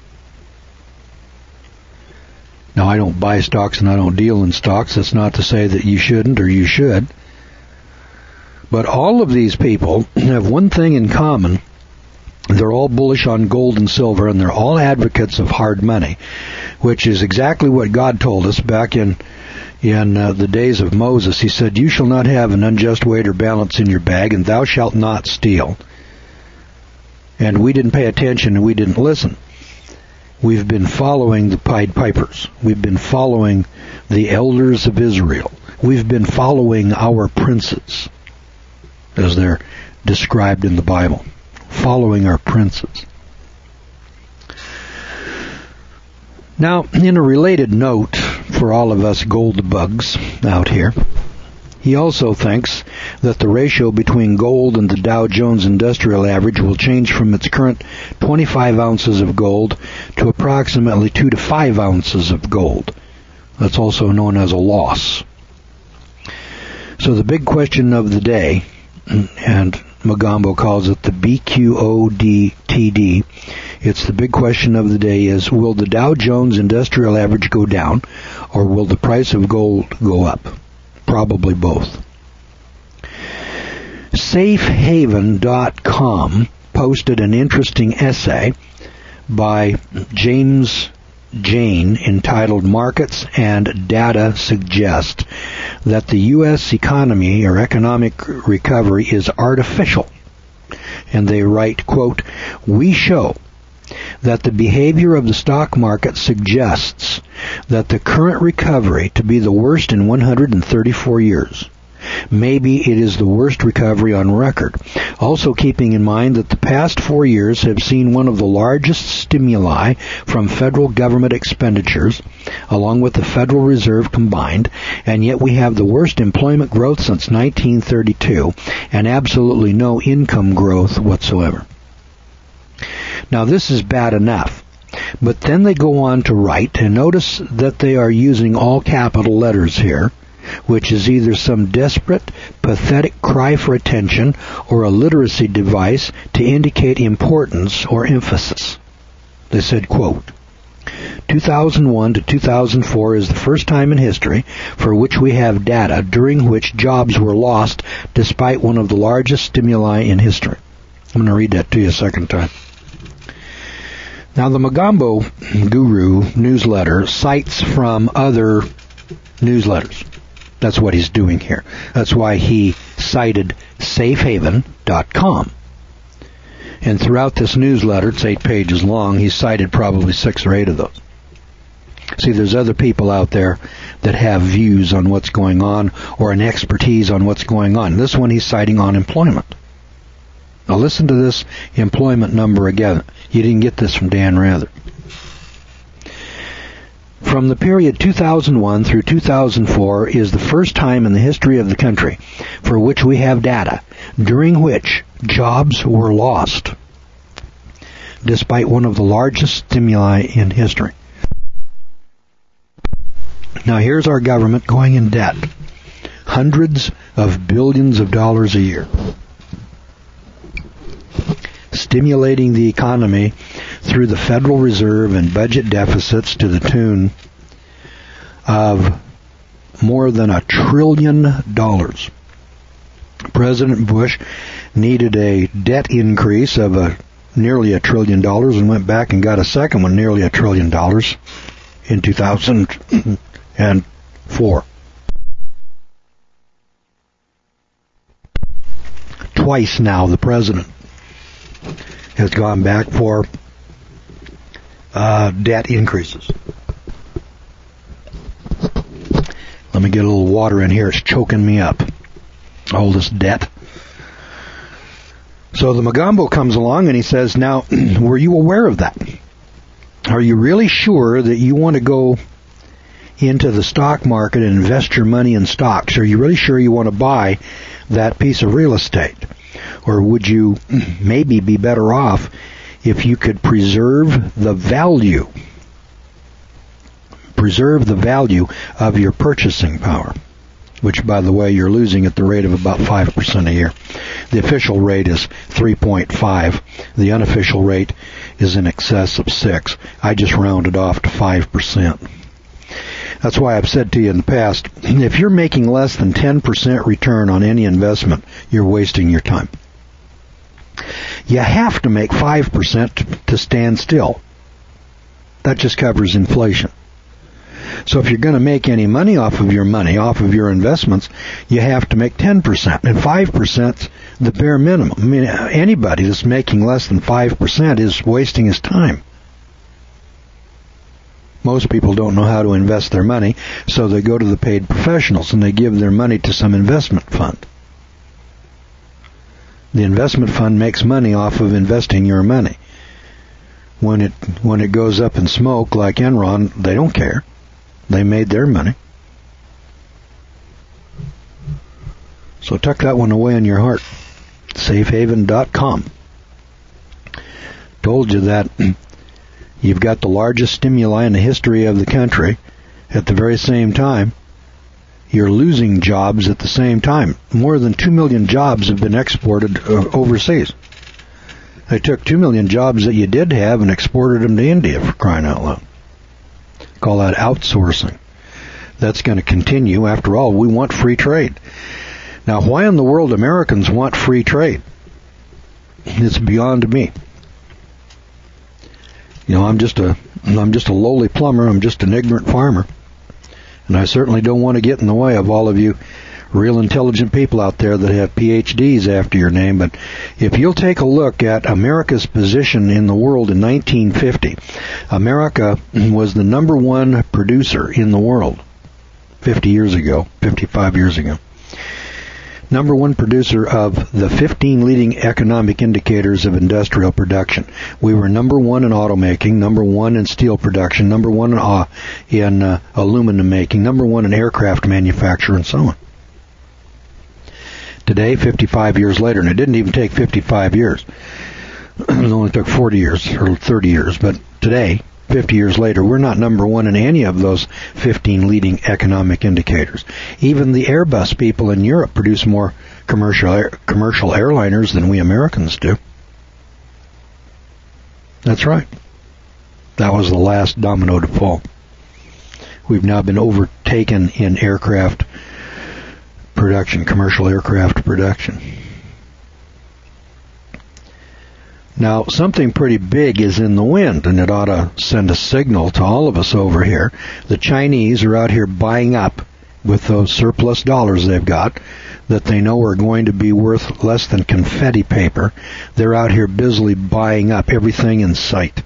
Speaker 1: Now, I don't buy stocks and I don't deal in stocks. That's not to say that you shouldn't or you should. But all of these people have one thing in common. They're all bullish on gold and silver, and they're all advocates of hard money, which is exactly what God told us back in in uh, the days of Moses. He said, you shall not have an unjust weight or balance in your bag, and thou shalt not steal. And we didn't pay attention and we didn't listen. We've been following the Pied Pipers. We've been following the elders of Israel. We've been following our princes, as they're described in the Bible. Following our princes. Now, in a related note for all of us gold bugs out here, he also thinks that the ratio between gold and the Dow Jones Industrial Average will change from its current twenty-five ounces of gold to approximately two to five ounces of gold. That's also known as a loss. So the big question of the day, and Magambo calls it the B Q O D T D, it's the big question of the day is, will the Dow Jones Industrial Average go down, or will the price of gold go up? Probably both. Safe Haven dot com posted an interesting essay by James Jane entitled Markets and Data Suggest that the U S economy or economic recovery is artificial. And they write, quote, we show that the behavior of the stock market suggests that the current recovery to be the worst in one hundred thirty-four years. Maybe it is the worst recovery on record. Also keeping in mind that the past four years have seen one of the largest stimuli from federal government expenditures, along with the Federal Reserve combined, and yet we have the worst employment growth since nineteen thirty-two, and absolutely no income growth whatsoever. Now this is bad enough, but then they go on to write, and notice that they are using all capital letters here, which is either some desperate, pathetic cry for attention or a literacy device to indicate importance or emphasis. They said, quote, two thousand one to two thousand four is the first time in history for which we have data during which jobs were lost despite one of the largest stimuli in history. I'm going to read that to you a second time. Now, the Magambo Guru newsletter cites from other newsletters. That's what he's doing here. That's why he cited Safe Haven dot com. And throughout this newsletter, it's eight pages long, he cited probably six or eight of those. See, there's other people out there that have views on what's going on or an expertise on what's going on. This one he's citing unemployment. Now listen to this employment number again. You didn't get this from Dan Rather. from the period two thousand one through two thousand four is the first time in the history of the country for which we have data during which jobs were lost, despite one of the largest stimuli in history. Now here's our government going in debt. Hundreds of billions of dollars a year. Stimulating the economy through the Federal Reserve and budget deficits to the tune of more than a trillion dollars. President Bush needed a debt increase of a nearly a trillion dollars and went back and got a second one, nearly a trillion dollars, in two thousand four. Twice now the president has gone back for uh, debt increases. Let me get a little water in here. It's choking me up. All this debt. So the Magambo comes along and he says, now, were you aware of that? Are you really sure that you want to go into the stock market and invest your money in stocks? Are you really sure you want to buy that piece of real estate? Or would you maybe be better off if you could preserve the value, preserve the value of your purchasing power, which, by the way, you're losing at the rate of about five percent a year. The official rate is three point five. The unofficial rate is in excess of six. I just rounded off to five percent. That's why I've said to you in the past, if you're making less than ten percent return on any investment, you're wasting your time. You have to make five percent to stand still. That just covers inflation. So if you're going to make any money off of your money, off of your investments, you have to make ten percent. And five percent the bare minimum. I mean, anybody that's making less than five percent is wasting his time. Most people don't know how to invest their money, so they go to the paid professionals and they give their money to some investment fund. The investment fund makes money off of investing your money. When it when it goes up in smoke like Enron, they don't care. They made their money. So tuck that one away in your heart. safe haven dot com. Told you that you've got the largest stimuli in the history of the country. At the very same time, you're losing jobs at the same time. More than two million jobs have been exported uh, overseas. They took two million jobs that you did have and exported them to India, for crying out loud. Call that outsourcing. That's going to continue. After all, we want free trade. Now, why in the world Americans want free trade? It's beyond me. You know, I'm just a I'm just a lowly plumber. I'm just an ignorant farmer. And I certainly don't want to get in the way of all of you real intelligent people out there that have P H Ds after your name. But if you'll take a look at America's position in the world in nineteen fifty, America was the number one producer in the world fifty years ago, fifty-five years ago. Number one producer of the fifteen leading economic indicators of industrial production. We were number one in automaking, number one in steel production, number one in, uh, in uh, aluminum making, number one in aircraft manufacture, and so on. Today, fifty-five years later, and it didn't even take fifty-five years. It only took forty years or thirty years, but today, fifty years later, we're not number one in any of those fifteen leading economic indicators. Even the Airbus people in Europe produce more commercial air, commercial airliners than we Americans do. That's right. That was the last domino to fall. We've now been overtaken in aircraft production, commercial aircraft production. Now, something pretty big is in the wind, and it ought to send a signal to all of us over here. The Chinese are out here buying up with those surplus dollars they've got that they know are going to be worth less than confetti paper. They're out here busily buying up everything in sight.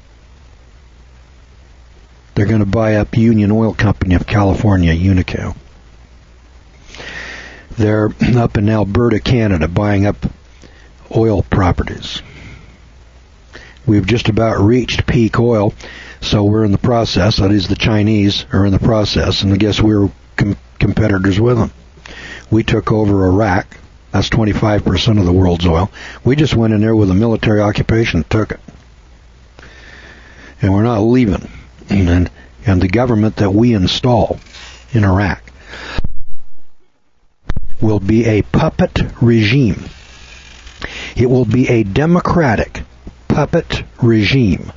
Speaker 1: They're going to buy up Union Oil Company of California, Unocal. They're up in Alberta, Canada, buying up oil properties. We've just about reached peak oil, so we're in the process. That is, the Chinese are in the process, and I guess we're com- competitors with them. We took over Iraq. That's twenty-five percent of the world's oil. We just went in there with a military occupation and took it. And we're not leaving. And, and the government that we install in Iraq will be a puppet regime. It will be a democratic puppet regime.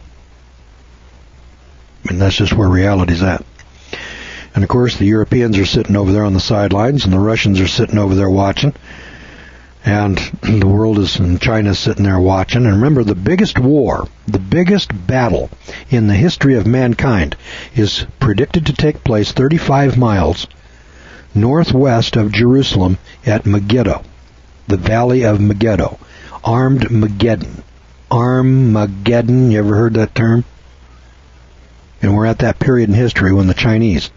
Speaker 1: And that's just where reality's at. And of course the Europeans are sitting over there on the sidelines, and the Russians are sitting over there watching. And the world is, and China's sitting there watching. And remember, the biggest war, the biggest battle in the history of mankind is predicted to take place thirty-five miles northwest of Jerusalem at Megiddo, the Valley of Megiddo. Armed Mageddon. Armageddon, you ever heard that term? And we're at that period in history when the Chinese.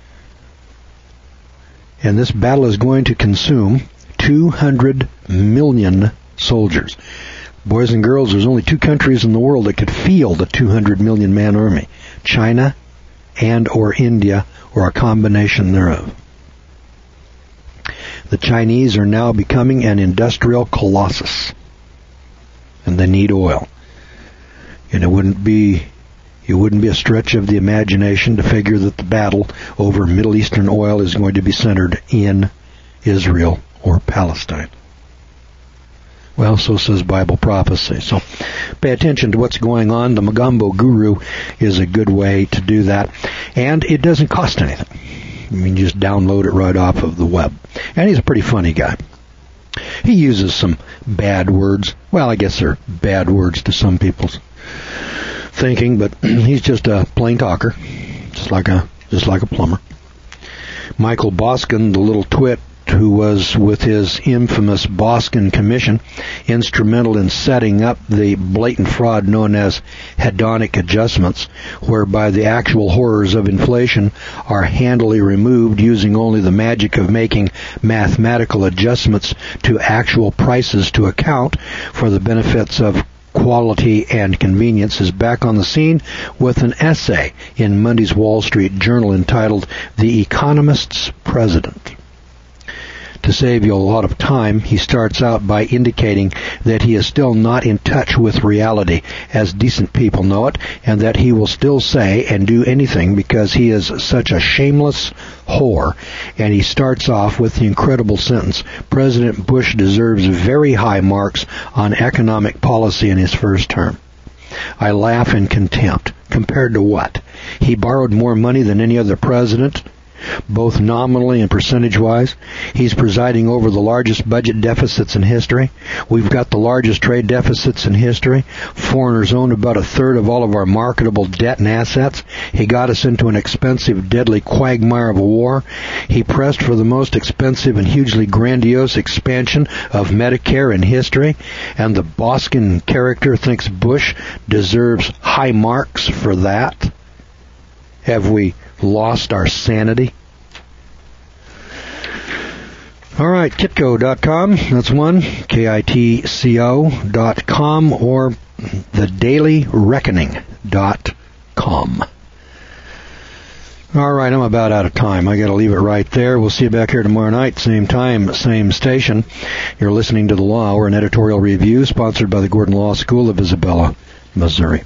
Speaker 1: And this battle is going to consume two hundred million soldiers. Boys and girls, there's only two countries in the world that could field a two hundred million man army. China and or India, or a combination thereof. The Chinese are now becoming an industrial colossus. And they need oil. And it wouldn't be it wouldn't be a stretch of the imagination to figure that the battle over Middle Eastern oil is going to be centered in Israel or Palestine. Well, so says Bible prophecy. So pay attention to what's going on. The Magambo Guru is a good way to do that. And it doesn't cost anything. You can just download it right off of the web. And he's a pretty funny guy. He uses some bad words. Well, I guess they're bad words to some people's thinking, but he's just a plain talker, just like a just like a plumber. Michael Boskin, the little twit who was with his infamous Boskin Commission, instrumental in setting up the blatant fraud known as hedonic adjustments, whereby the actual horrors of inflation are handily removed using only the magic of making mathematical adjustments to actual prices to account for the benefits of quality and convenience, is back on the scene with an essay in Monday's Wall Street Journal entitled The Economist's President. To save you a lot of time, he starts out by indicating that he is still not in touch with reality as decent people know it, and that he will still say and do anything because he is such a shameless whore. And he starts off with the incredible sentence, President Bush deserves very high marks on economic policy in his first term. I laugh in contempt. Compared to what? He borrowed more money than any other president, both nominally and percentage-wise. He's presiding over the largest budget deficits in history. We've got the largest trade deficits in history. Foreigners own about a third of all of our marketable debt and assets. He got us into an expensive, deadly quagmire of a war. He pressed for the most expensive and hugely grandiose expansion of Medicare in history. And the Boskin character thinks Bush deserves high marks for that. Have we lost our sanity? All right, kitco dot com, that's one, K I T C O dot com, or the daily reckoning dot com. All right, I'm about out of time. I got to leave it right there. We'll see you back here tomorrow night, same time, same station. You're listening to The Law Hour, an editorial review sponsored by the Gordon Law School of Isabella, Missouri.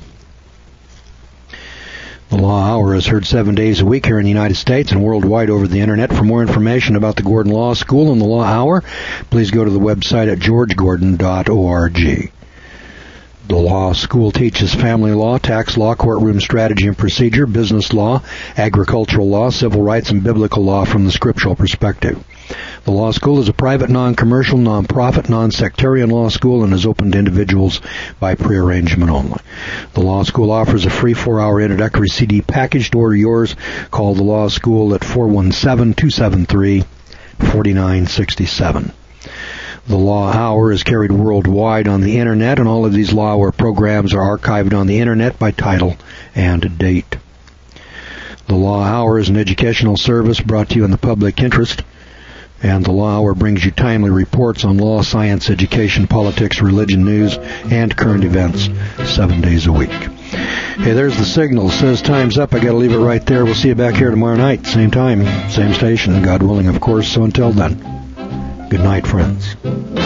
Speaker 1: The Law Hour is heard seven days a week here in the United States and worldwide over the Internet. For more information about the Gordon Law School and the Law Hour, please go to the website at george gordon dot org. The Law School teaches family law, tax law, courtroom strategy and procedure, business law, agricultural law, civil rights, and biblical law from the scriptural perspective. The Law School is a private, non-commercial, non-profit, non-sectarian law school and is open to individuals by pre-arrangement only. The Law School offers a free four-hour introductory C D package. To order yours, call the Law School at four one seven, two seven three, four nine six seven. The Law Hour is carried worldwide on the Internet, and all of these Law Hour programs are archived on the Internet by title and date. The Law Hour is an educational service brought to you in the public interest. And the Law Hour brings you timely reports on law, science, education, politics, religion, news, and current events seven days a week. Hey, there's the signal. It says time's up. I got to leave it right there. We'll see you back here tomorrow night. Same time, same station, God willing, of course. So until then, good night, friends.